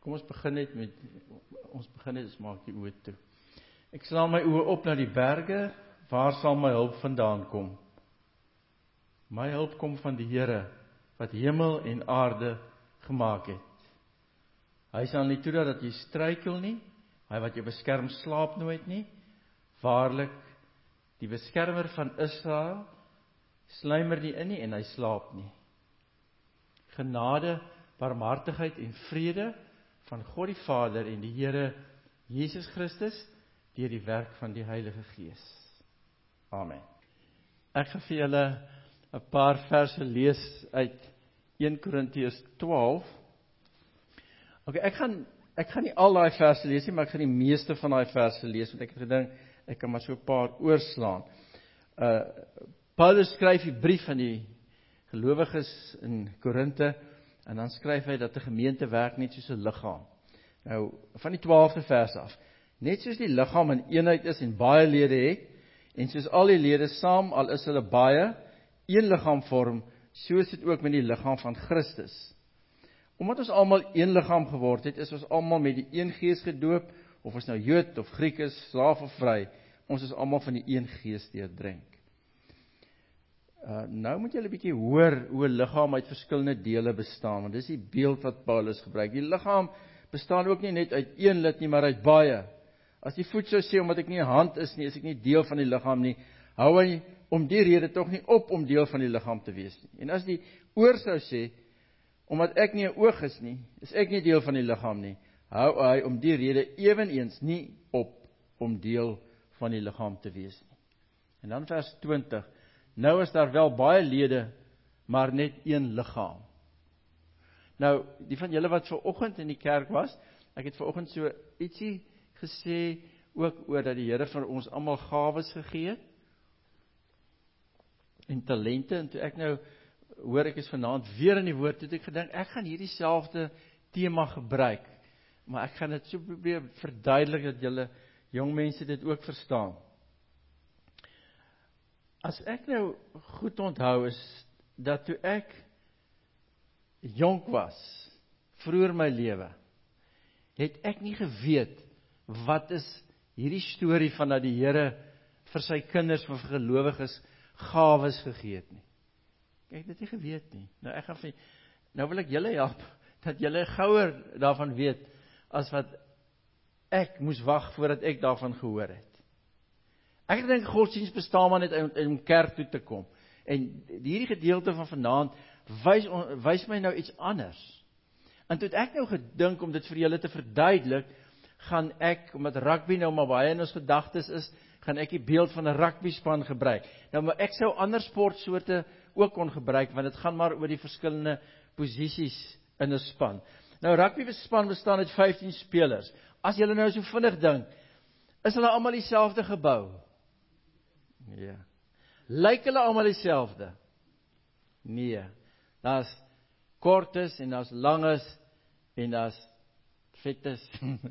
Kom ons begin net ons maak die oë toe. Ek slaan my oë op na die berge, waar sal my hulp vandaan kom? My hulp kom van die Here, wat hemel en aarde gemaak het. Hy sal nie toelaat dat jy struikel nie, hy wat jou beskerm slaap nooit nie. Waarlik, die beskermer van Israel, sluimer nie in nie en hy slaap nie. Genade, barmhartigheid en vrede van God die Vader en die Here Jesus Christus, deur die werk van die Heilige Gees. Amen. Ek gaan vir julle 'n paar verse lees uit 1 Korintiërs 12. Okay, ek gaan nie al daai verse lees nie, maar ek gaan die meeste van daai verse lees, want ek het gedink, ek kan maar so 'n paar oorslaan. Paulus skryf die brief aan die gelowiges in Korinte, en dan skryf hy dat 'n gemeente werk net soos 'n liggaam. Nou, van die 12de vers af. Net soos die liggaam 'n eenheid is en baie lede het, en soos al die lede saam, al is hulle baie, een liggaam vorm, so is dit ook met die liggaam van Christus. Omdat ons almal een liggaam geword het, is ons almal met die een gees gedoop, of ons nou Jood of Griek is, slaaf of vry, ons is almal van die een gees deurdrink. Nou moet julle 'n bietjie hoor hoe 'n liggaam uit verskillende dele bestaan, want dis die beeld wat Paulus gebruik. Die liggaam bestaan ook nie net uit een lid nie, maar uit baie. As die voet sou sê, omdat ek nie 'n hand is nie, is ek nie deel van die liggaam nie, hou hy om die rede tog nie op om deel van die liggaam te wees nie. En as die oor sou sê, omdat ek nie 'n oog is nie, is ek nie deel van die liggaam nie, hou hy om die rede eweneens nie op om deel van die liggaam te wees nie. En dan vers 20, nou is daar wel baie lede, maar net een liggaam. Nou, die van julle wat vanoggend in die kerk was, ek het vanoggend so ietsie gesê, ook oor dat die Here vir ons almal gawes gegee het, en talente, en toe ek nou, hoor ek is vanaand weer in die woord, het ek gedink, ek gaan hierdie selfde tema gebruik, maar ek gaan dit so probeer verduidelik, dat julle jong mense dit ook verstaan. As ek nou goed onthou is, dat toe ek jonk was, vroeër my lewe, het ek nie geweet, wat is hierdie storie van dat die Here vir sy kinders, vir gelowiges, gawes gegee het nie. Ek het dit nie geweet nie. Nou wil ek julle help, dat julle gouer daarvan weet, as wat ek moes wag, voordat ek daarvan gehoor het. Ek het gedink, godsdienst bestaan maar net om kerk toe te kom. En hierdie gedeelte van vanaand, wys my nou iets anders. En toe het ek nou gedink, om dit vir julle te verduidelik, gaan ek, omdat rugby nou maar baie in ons gedagtes is, gaan ek die beeld van 'n rugbyspan gebruik. Nou, maar ek sou ander sportsoorte ook kon gebruik, want dit gaan maar oor die verskillende posisies in 'n span. Nou, rugbyspan bestaan uit 15 spelers. As julle nou so vinnig dink, is hulle almal dieselfde gebou? Nee. Lyk hulle almal dieselfde? Nee. Daar's kortes en daar's langes en daar's vettes.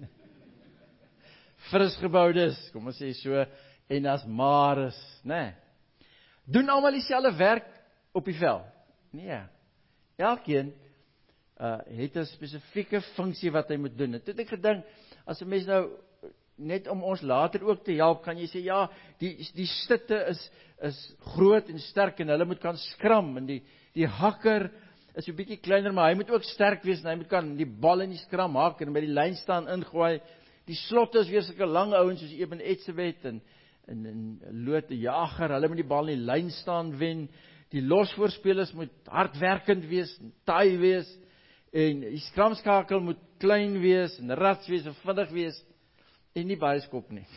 Frisgeboudes, kom ons sê so, en daar's mares, né? Doen almal dieselfde werk op die veld? Nee. Elkeen het 'n spesifieke funksie wat hy moet doen. En toe het ek gedink, as 'n mens nou net om ons later ook te help, kan jy sê, ja, die stitte is groot en sterk en hulle moet kan skram, en die hakker is 'n bietjie kleiner, maar hy moet ook sterk wees, en hy moet kan die bal in die skram hak, en by die lyn staan ingooi. Die slotte is weer sulke lang ouens, soos Eben Etzebeth, en Lot die jager, hulle moet die bal in die lyn staan wen. Die losvoorspelers moet hardwerkend wees, en taai wees, en die skramskakel moet klein wees, en rats wees, en vinnig wees, en nie baie skop nie.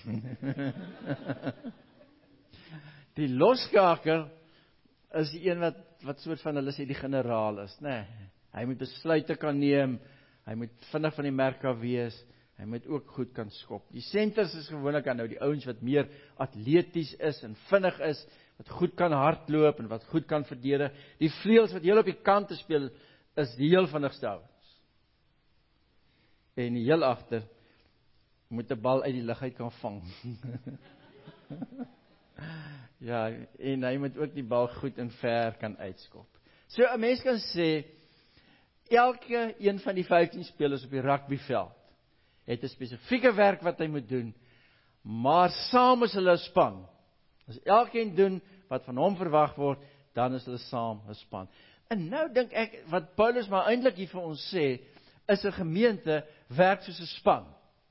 Die losskakel is die een wat soort van, hulle sê die generaal is, né? Hy moet besluite kan neem, hy moet vinnig van die merk af wees, hy moet ook goed kan skop. Die centers is gewoonlik aan nou die ouens wat meer atleties is en vinnig is, wat goed kan hardloop en wat goed kan verdedig. Die vleuels wat heel op die kant speel, is die heel vinnigste ouens. En die heel agter moet 'n bal uit die lug uit kan vang. Ja, en hy moet ook die bal goed en ver kan uitskop. So 'n mens kan sê, elke een van die 15 spelers op die rugbyveld het 'n spesifieke werk wat hy moet doen, maar saam is hulle 'n span. As elkeen doen wat van hom verwag word, dan is hulle saam 'n span. En nou dink ek, wat Paulus maar eintlik hier vir ons sê, is 'n gemeente werk soos 'n span.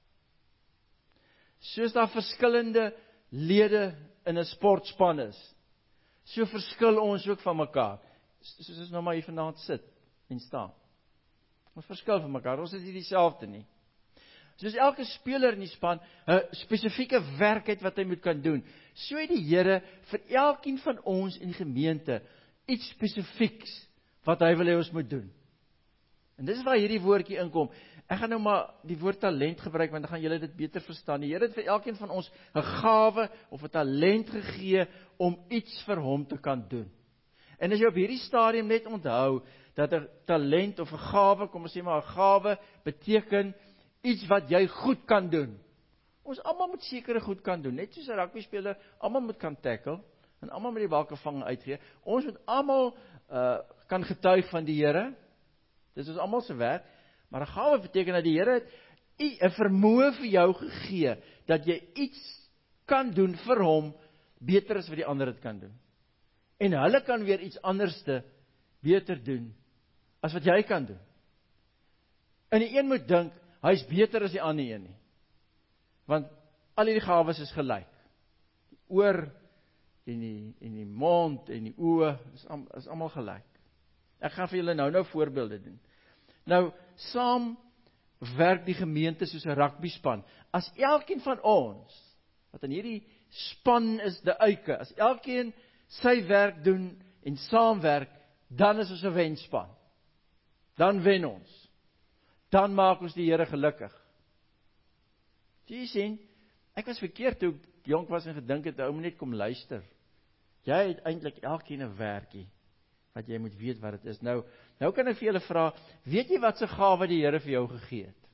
Soos daar verskillende lede in 'n sportspan is, so verskil ons ook van mekaar. Soos ons nou maar hier vanaand sit en staan. Ons verskil van mekaar, ons is nie dieselfde nie. Soos elke speler in die span 'n spesifieke werk het wat hy moet kan doen, so het die Here vir elkeen van ons in die gemeente iets spesifieks wat hy wil hê ons moet doen. En dis waar hierdie woordjie inkom. Ek gaan nou maar die woord talent gebruik, want dan gaan julle dit beter verstaan. Die Here het vir elkeen van ons 'n gawe of 'n talent gegee om iets vir hom te kan doen. En as jy op hierdie stadium net onthou dat 'n talent of 'n gawe, kom ons sê maar 'n gawe, beteken iets wat jy goed kan doen. Ons almal moet sekere goed kan doen, net soos 'n rugbyspeler, almal moet kan tackle en almal moet die bal kan vang en uitgee. Ons moet almal kan getuig van die Here. Dis ons almal se werk, maar 'n gawe beteken dat die Here het 'n vermoë vir jou gegee dat jy iets kan doen vir hom beter as wat die ander dit kan doen. En hulle kan weer iets anderste beter doen as wat jy kan doen. En die een moet dink hy's beter as die ander een nie. Want al hierdie gawes is gelyk. Die oor en die mond en die oë is almal gelyk. Ek gaan vir julle nou voorbeelde doen. Nou, saam werk die gemeente soos 'n rugbyspan. As elkeen van ons, wat in hierdie span is, die uike, as elkeen sy werk doen en saamwerk, dan is ons 'n wenspan. Dan wen ons. Dan maak ons die Here gelukkig. Jy sien, ek was verkeerd toe ek jonk was en gedink het, ou moet net kom luister. Jy het eintlik elkeen 'n werkie wat jy moet weet wat dit is. Nou kan ek vir julle vra, weet jy wat se gawe die Here vir jou gegee het?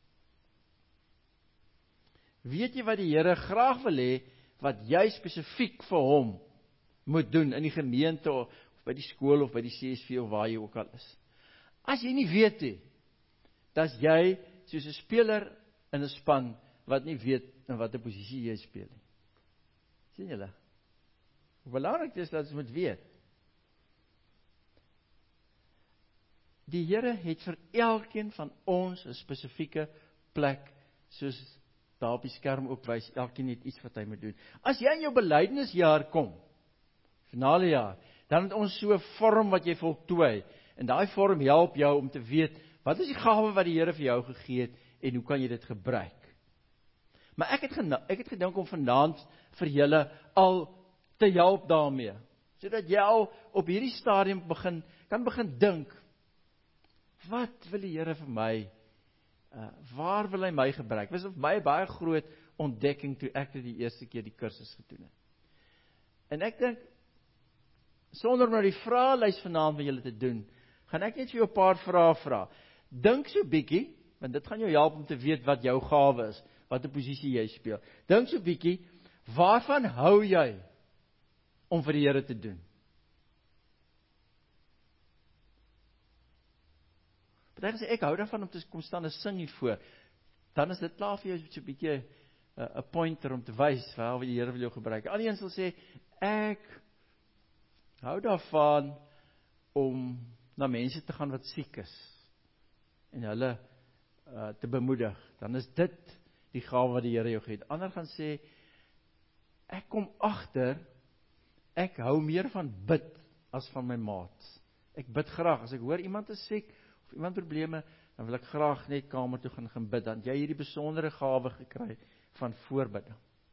Weet jy wat die Here graag wil hê, wat jy spesifiek vir hom moet doen, in die gemeente, of by die skool, of by die CSV, of waar jy ook al is? As jy nie weet nie, dan is jy soos 'n speler in 'n span, wat nie weet in watter posisie jy speel nie. Sien julle? Hoe belangrik is dat ons moet weet. Die Here het vir elkeen van ons 'n spesifieke plek, soos daar op die skerm ook wys, elkeen het iets wat hy moet doen. As jy in jou belydenisjaar kom, finale jaar, dan het ons so 'n vorm wat jy voltooi, en daai vorm help jou om te weet, wat is die gawe wat die Here vir jou gegee het, en hoe kan jy dit gebruik? Maar ek het gedink om vanaand vir julle al te help daarmee, sodat jy al op hierdie stadium kan begin dink, wat wil die Here vir my, waar wil hy my gebruik? Dit was vir my baie groot ontdekking toe ek dit die eerste keer die kursus gedoen het. En ek dink, sonder om nou die vraelys vanaand met julle te doen, gaan ek net vir jou 'n paar vrae vra. Dink so bietjie, want dit gaan jou help om te weet wat jou gawe is, wat 'n posisie jy speel. Dink so bietjie, waarvan hou jy om vir die Here te doen? Party sê, ek hou daarvan om te kom staan en sing hiervoor. Dan is dit klaar vir jou so 'n bietjie 'n pointer om te wys waar die Here wil jou gebruik. Al die een sal sê, ek hou daarvan om na mense te gaan wat siek is en hulle te bemoedig. Dan is dit die gawe wat die Here jou gee. Ander gaan sê, ek kom agter, ek hou meer van bid as van my maats. Ek bid graag, as ek hoor iemand is siek, of iemand probleme, dan wil ek graag net kamer toe gaan bid, dan jy hierdie besondere gawe gekry van voorbidding.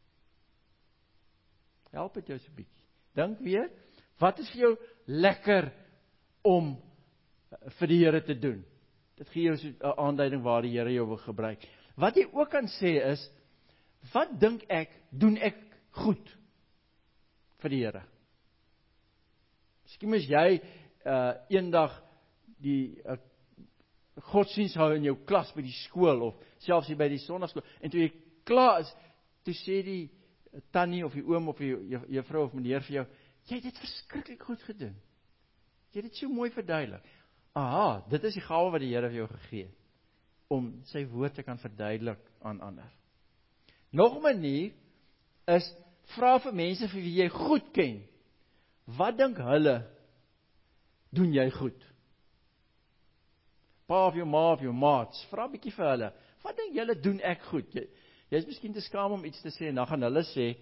Help dit jou so 'n bietjie. Dink weer, wat is vir jou lekker om vir die Here te doen? Dit gee jou so 'n aanduiding waar die Here jou wil gebruik. Wat jy ook kan sê is, wat dink ek, doen ek goed vir die Here? Miskien is jy eendag die godsdiens hou in jou klas by die skool, of selfs hier by die sonnaarskool, en toe jy klaar is, toe sê die tannie of die oom of die juffrou of meneer vir jou, jy het dit verskriklik goed gedoen. Jy het dit so mooi verduidelik. aha, dit is die gawe wat die Here vir jou gegee het, om sy woord te kan verduidelik aan ander. Nog 'n manier is, vra vir mense vir wie jy goed ken, wat dink hulle, doen jy goed? Pa of jou ma of jou maats, vra 'n bietjie vir hulle, wat dink julle doen ek goed? Jy is miskien te skaam om iets te sê, en dan gaan hulle sê,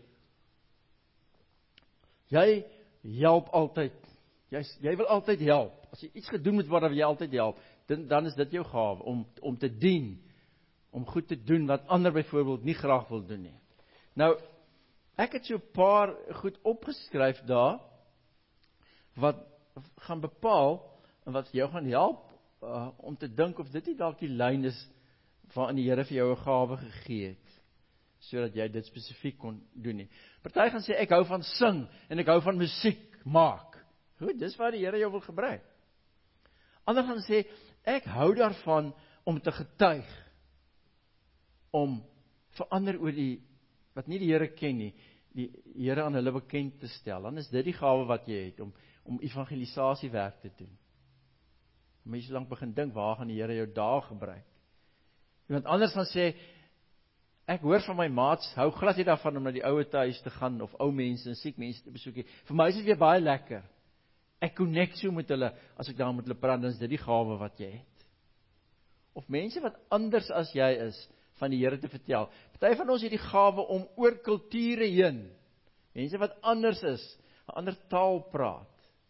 jy help altyd, jy wil altyd help, as jy iets gedoen moet word, dan wil jy altyd help, dan is dit jou gawe, om te dien, om goed te doen, wat ander byvoorbeeld nie graag wil doen nie. Nou, ek het so 'n paar goed opgeskryf daar, wat gaan bepaal, en wat jou gaan help, om te dink of dit nie dalk die lyn is, waarin die Here vir jou 'n gawe gegee het, sodat jy dit spesifiek kon doen nie. Party gaan sê, ek hou van sing, en ek hou van musiek maak. Goed, dis waar die Here jou wil gebruik. Ander gaan sê, ek hou daarvan om te getuig, om verander oor wat nie die Here ken nie, die Here aan hulle bekend te stel. Dan is dit die gawe wat jy het, om evangelisasiewerk te doen. Mense lank begin dink, waar gaan die Here jou daar gebruik? Iemand anders gaan sê, ek hoor van my maats, hou glad nie daarvan om na die ouer huis te gaan, of ou mense en siek mense te besoek nie. Vir my is dit weer baie lekker. Ek connect so met hulle, as ek daar met hulle praat, dan is dit die gawe wat jy het. Of mense wat anders as jy is, van die Here te vertel. Party van ons het die gawe om oor kulture heen, mense wat anders is, 'n ander taal praat,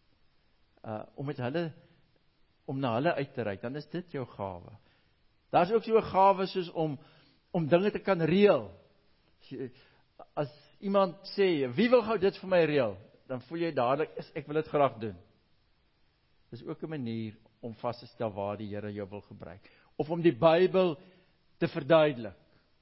om na hulle uit te reik, dan is dit jou gawe. Daar is ook so 'n gawe soos om dinge te kan reël. As iemand sê, wie wil gou dit vir my reël? Dan voel jy dadelik, ek wil dit graag doen. Dis ook 'n manier om vas te stel waar die Here jou wil gebruik. Of om die Bybel te verduidelik.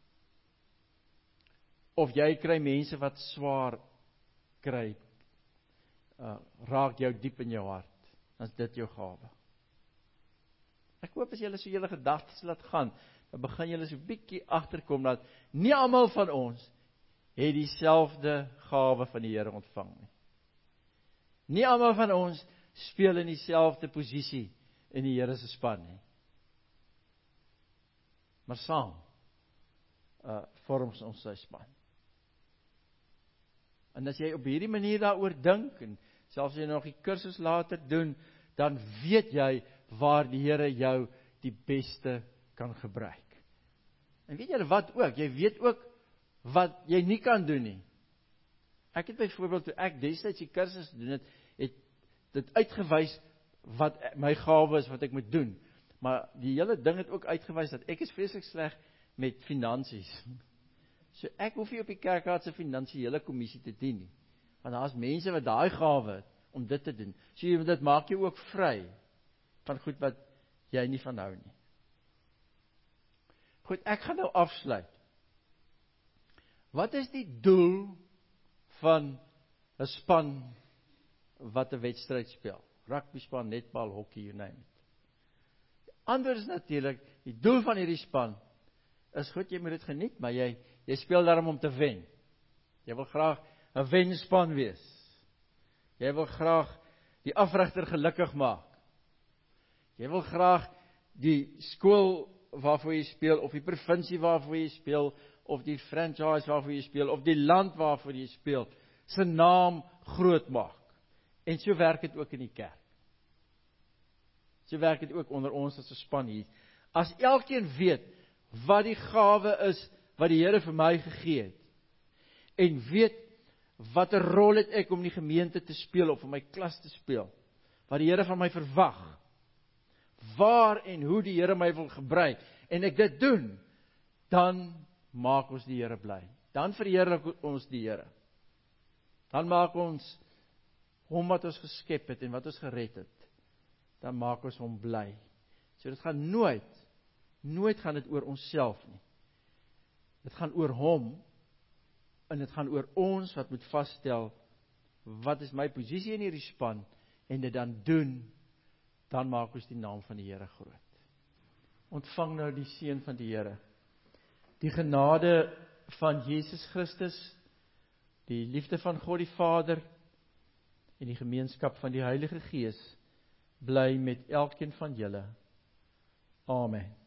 Of jy kry mense wat swaar kry, raak jou diep in jou hart. Dan is dit jou gawe. Ek hoop as julle so julle gedagtes laat gaan, dan begin julle so 'n bietjie agterkom dat nie almal van ons het dieselfde gawe van die Here ontvang nie. Nie almal van ons speel in dieselfde posisie in die Here se span nie. Maar saam vorm ons sy span. En as jy op hierdie manier daaroor dink, en selfs as jy nog die kursus later doen, dan weet jy waar die Here jou die beste kan gebruik. En weet jy wat ook? Jy weet ook wat jy nie kan doen nie. Ek het byvoorbeeld, toe ek destyds die kursus gedoen het dit uitgewys wat my gawe is, wat ek moet doen. Maar die hele ding het ook uitgewys dat ek is vreeslik sleg met finansies. So ek hoef nie op die kerkraad se finansiële kommissie te dien nie. Want daar is mense wat daai gawe het om dit te doen. So dit maak jou ook vry van goed wat jy nie van hou nie. Goed, ek gaan nou afsluit. Wat is die doel van 'n span wat 'n wedstryd speel? Rugby span, netbal, hockey, you name it. Die antwoord is natuurlik, die doel van hierdie span is goed, jy moet dit geniet, maar jy speel daarom om te wen. Jy wil graag 'n wenspan wees. Jy wil graag die afrigter gelukkig maak. Jy wil graag die skool waarvoor jy speel, of die provinsie waarvoor jy speel, of die franchise waarvoor jy speel, of die land waarvoor jy speel, sy naam groot maak. En so werk dit ook in die kerk. So werk dit ook onder ons as 'n span hier. As elkeen weet wat die gawe is wat die Here vir my gegee het, en weet watter rol het ek om die gemeente te speel of in my klas te speel, wat die Here van my verwag, waar en hoe die Here my wil gebruik, en ek dit doen, dan maak ons die Here bly. Dan verheerlik ons die Here. Dan maak ons hom wat ons geskep het en wat ons gered het, dan maak ons hom bly. So dit gaan nooit gaan dit oor onsself nie. Dit gaan oor hom, en dit gaan oor ons wat moet vasstel, wat is my posisie in hierdie span, en dit dan doen, dan maak ons die naam van die Here groot. Ontvang nou die seën van die Here. Die genade van Jesus Christus, die liefde van God die Vader, en die gemeenskap van die Heilige Gees, bly met elkeen van julle. Amen.